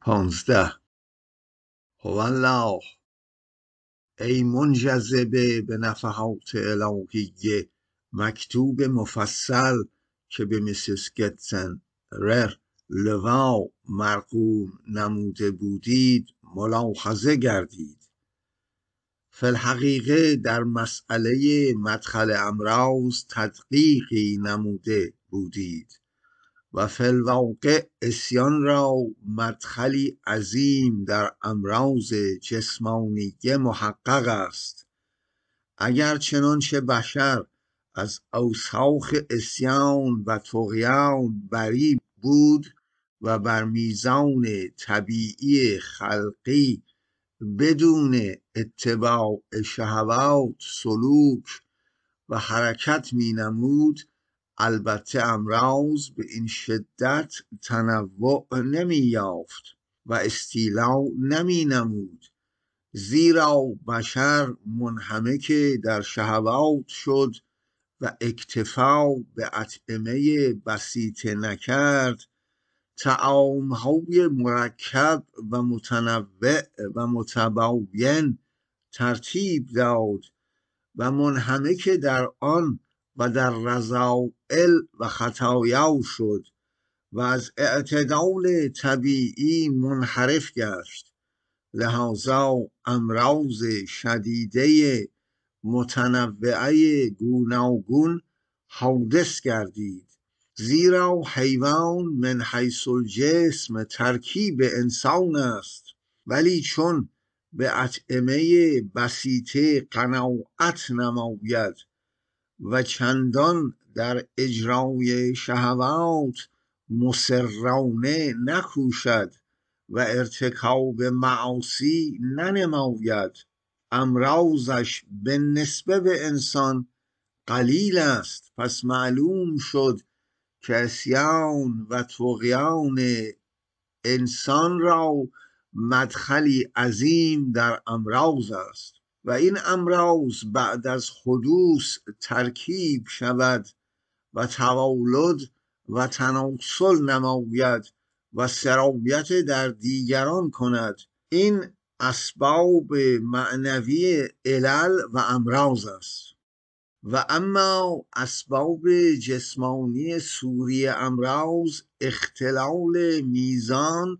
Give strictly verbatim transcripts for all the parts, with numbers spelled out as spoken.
پانزده. هوالله، ای منجذبه به نفحات الهیه، مکتوب مفصل که به مسیس گتسن رر لوا مرقوم نموده بودید ملاحظه گردید. فی الحقیقه در مسئله مدخل امراض تدقیقی نموده بودید و فی الواقع عصیان را مدخلی عظیم در امراض جسمانیه محقق است. اگر چنانچه بشر از اوساخ عصیان و طغیان بری بود و بر میزان طبیعی خلقی بدون اتباع شهوات سلوک و حرکت می نمود، البته امراض به این شدت تنوع نمی یافت و استیلا نمی نمود، زیرا بشر منهمک در شهوات شد و اکتفا به اطعمه بسیطه نکرد، طعامهای مرکب و متنوع و متباین ترتیب داد و منهمک در آن و در رذائل و خطایا شد و از اعتدال طبیعی منحرف گشت. لذا امراض شدیده متنوعه گوناگون حادث گردید، زیرا حیوان من حیث الجسم ترکیب انسان است، ولی چون به اطعمه بسیطه قناعت نماید و چندان در اجرای شهوات مصرانه نکوشد و ارتکاب معاصی ننماید، امراضش به نسبه به انسان قلیل است. پس معلوم شد که عصیان و طغیان انسان را مدخلی عظیم در امراض است و این امراض بعد از حدوث ترکیب شود و توالد و تناسل نماید و سرایت در دیگران کند. این اسباب معنوی علل و امراض است. و اما اسباب جسمانی صوری امراض اختلال میزان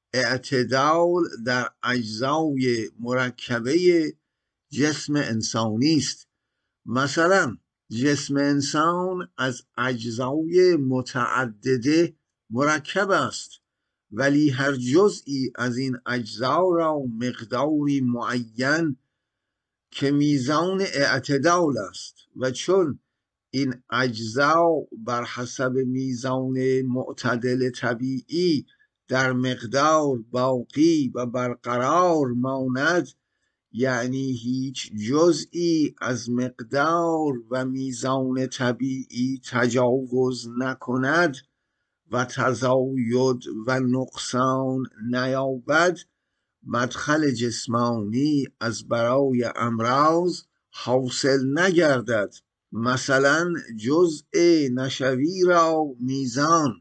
اعتدال در اجزای مرکبه جسم انسانی است. مثلا جسم انسان از اجزای متعدده مرکب است، ولی هر جزئی از این اجزا را مقداری معین که میزان اعتدال است و چون این اجزا بر حسب میزان معتدل طبیعی در مقدار باقی و برقرار ماند، یعنی هیچ جزئی از مقدار و میزان طبیعی تجاوز نکند و تزاید و نقصان نیابد، مدخل جسمانی از برای امراض حاصل نگردد. مثلا جزء نشوی را میزان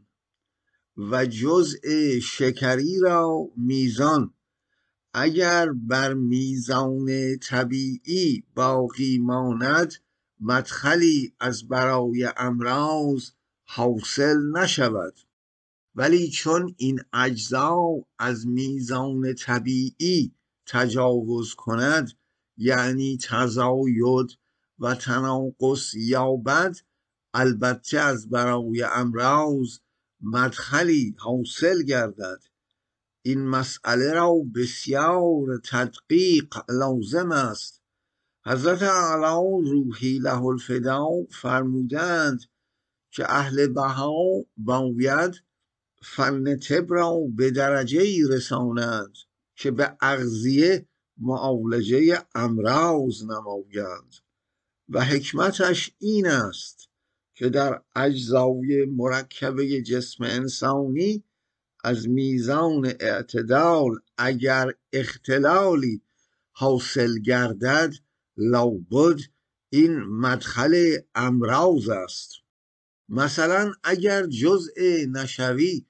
و جزء شکری را میزان اگر بر میزان طبیعی باقی ماند، مدخلی از برای امراض حاصل نشود. ولی چون این اجزا از میزان طبیعی تجاوز کند، یعنی تزاید و تناقص یابد، البته از برای امراض مدخلی حاصل گردد. این مسئله را بسیار تدقیق لازم است. حضرت اعلی روحی له الفدا فرمودند که اهل بها باید فن طب را به درجه ای رسانند که به اغذیه معالجه امراض نمایند و حکمتش این است که در اجزای مرکبه جسم انسانی از میزان اعتدال اگر اختلالی حاصل گردد، لابد این مدخل امراض است. مثلا اگر جزء نشوی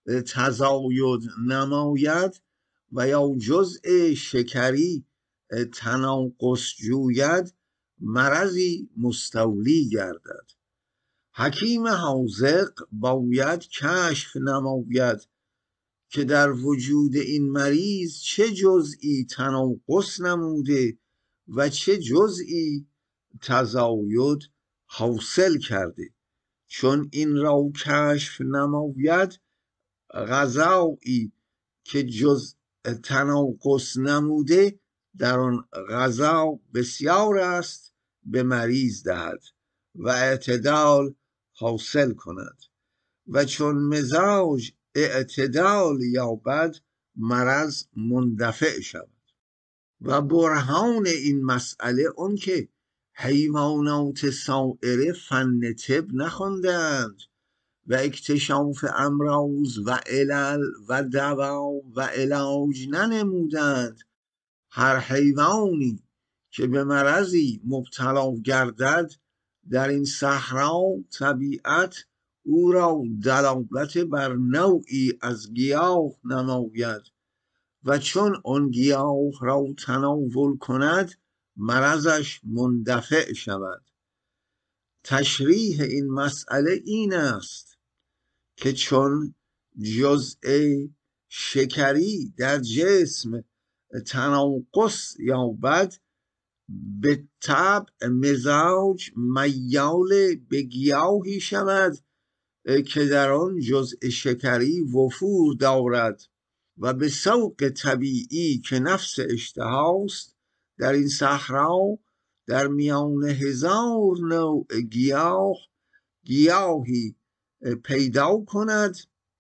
تزاید نماید و یا جزء شکری تناقص جوید مرضی مستولی گردد. حکیم حاذق باید کشف نماید که در وجود این مریض چه جزئی تناقص نموده و چه جزئی تزاید حاصل کرده. چون این را کشف نماید، غذایی که جز تناقص نموده در آن غذا بسیار است به مریض دهد و اعتدال حاصل کند و چون مزاج اعتدال یابد مرض مندفع شود. و برهان این مسئله اون که حیوانات سائره فن طب نخواندند و اکتشاف امراض و علل و دوا و علاج ننمودند. هر حیوانی که به مرضی مبتلا گردد در این صحرا طبیعت او را دلالت بر نوعی از گیاه نماید و چون آن گیاه را تناول کند مرضش مندفع شود. تشریح این مسئله این است که چون جزء شکری در جسم تناقص یابد به طبع مزاج میال به گیاهی شود که در آن جزء شکری وفور دارد و به سوق طبیعی که نفس اشتهاست در این صحرا در میان هزار نوع گیاه گیاهی پیدا کند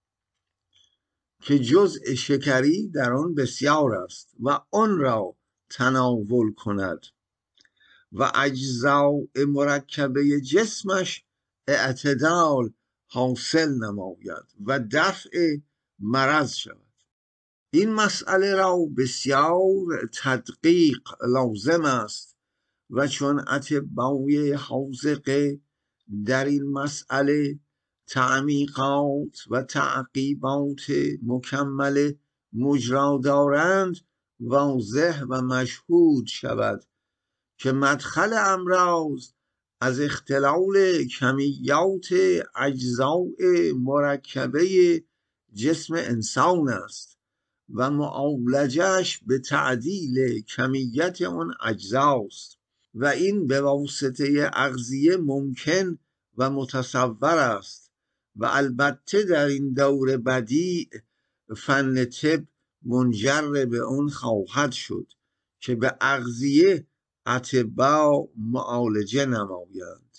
که جزء شکری در آن بسیار است و آن را تناول کند و اجزاء مرکبه جسمش اعتدال حاصل نماید و دفع مرض شود. این مسئله را بسیار تدقیق لازم است و چون اطبای حاذقه در این مسئله تعمیقات و تعقیبات مکمل مجرا دارند واضح و مشهود شود که مدخل امراض از اختلال کمیات اجزاء مرکبه جسم انسان است و معالجش به تعدیل کمیت آن اجزاست و این به واسطه اغذیه ممکن و متصور است و البته در این دور بدیع فن طب منجر به اون خواهد شد که به اغذیه اطباء معالجه نمایند،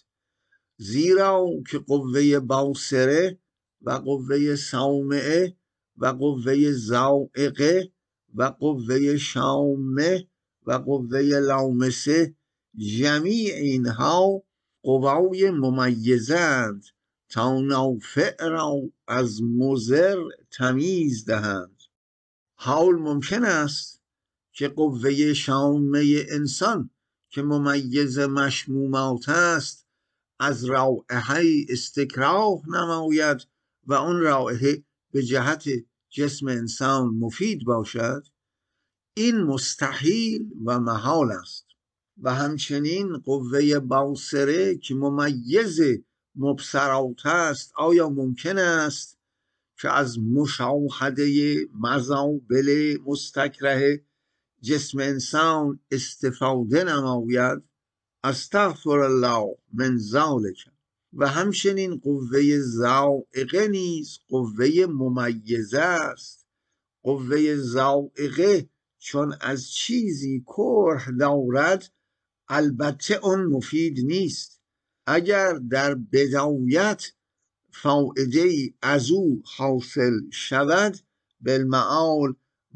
زیرا که قوه باصره و قوه سامعه و قوه ذائقه و قوه شامه و قوه لامسه جمیع اینها قوای ممیزند تا نافع را از مضر تمیز دهند. حال ممکن است که قوه شامه انسان که ممیز مشمومات است از رائحه استکراه نماید و آن رائحه به جهت جسم انسان مفید باشد. این مستحیل و محال است. و همچنین قوه باصره که ممیز مبصرات است آیا ممکن است که از مشاهده مزابل مستکره جسم انسان استفاده نماید؟ استغفر الله من ذلک. و همچنین قوه ذائقه نیز قوه ممیزه است. قوه ذائقه چون از چیزی کره دارد البته اون مفید نیست. اگر در بدایت فایده ای از او حاصل شود بالمعال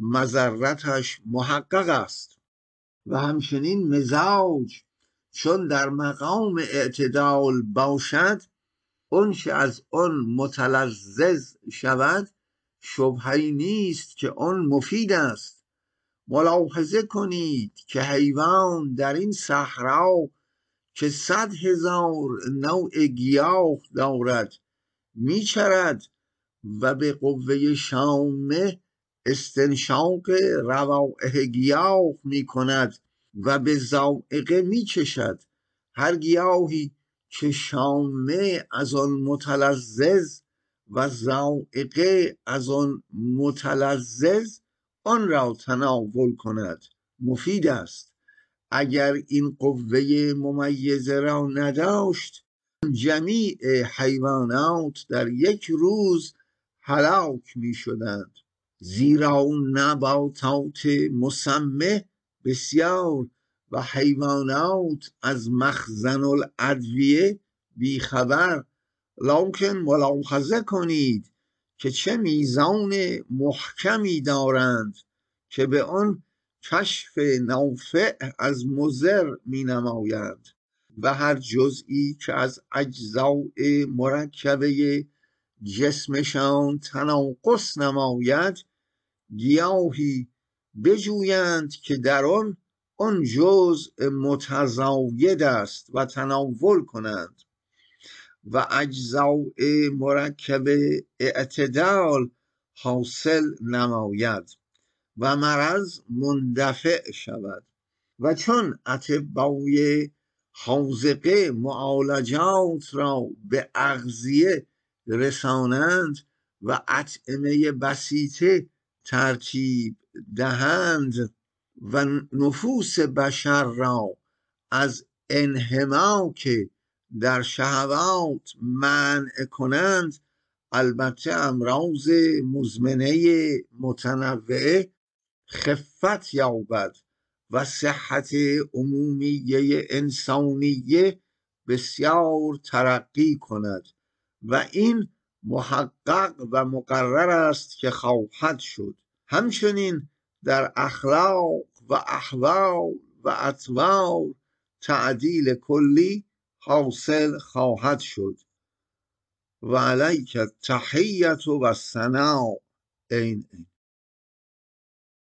مضرتش محقق است. و همچنین مزاج چون در مقام اعتدال باشد اونچه از آن متلذذ شود شبهه‌ای نیست که آن مفید است. ملاحظه کنید که حیوان در این صحرا که صد هزار نوع گیاه دارد میچرد و به قوه شامه استنشاق روائح گیاه می کند و به ذائقه می چشد. هر گیاهی که شامه از آن متلذذ و ذائقه از آن متلذذ آن را تناول کند مفید است. اگر این قوه ممیزه را نداشت جمیع حیوانات در یک روز هلاک می شدند، زیرا نباتات مسمه بسیار و حیوانات از مخزن الادویه بیخبر. لکن ملاحظه کنید که چه میزان محکمی دارند که به آن کشف نافع از مضر می نمایند و هر جزئی که از اجزاء مرکبه جسمشان تناقض نماید گیاهی بجویند که در آن آن جزء متزاید است و تناول کنند و اجزاء مرکبه اعتدال حاصل نماید و مرض مندفع شود. و چون اطبای حاذقه معالجات را به اغذیه رسانند و اطعمه بسیطه ترتیب دهند و نفوس بشر را از انهماک در شهوات منع کنند، البته امراض مزمنه متنوعه خفت یابد و صحت عمومیه انسانیه بسیار ترقی کند و این محقق و مقرر است که خواهد شد. همچنین در اخلاق و احوال و اطوار تعدیل کلی حاصل خواهد شد. و علیک التحیة و الثناء. این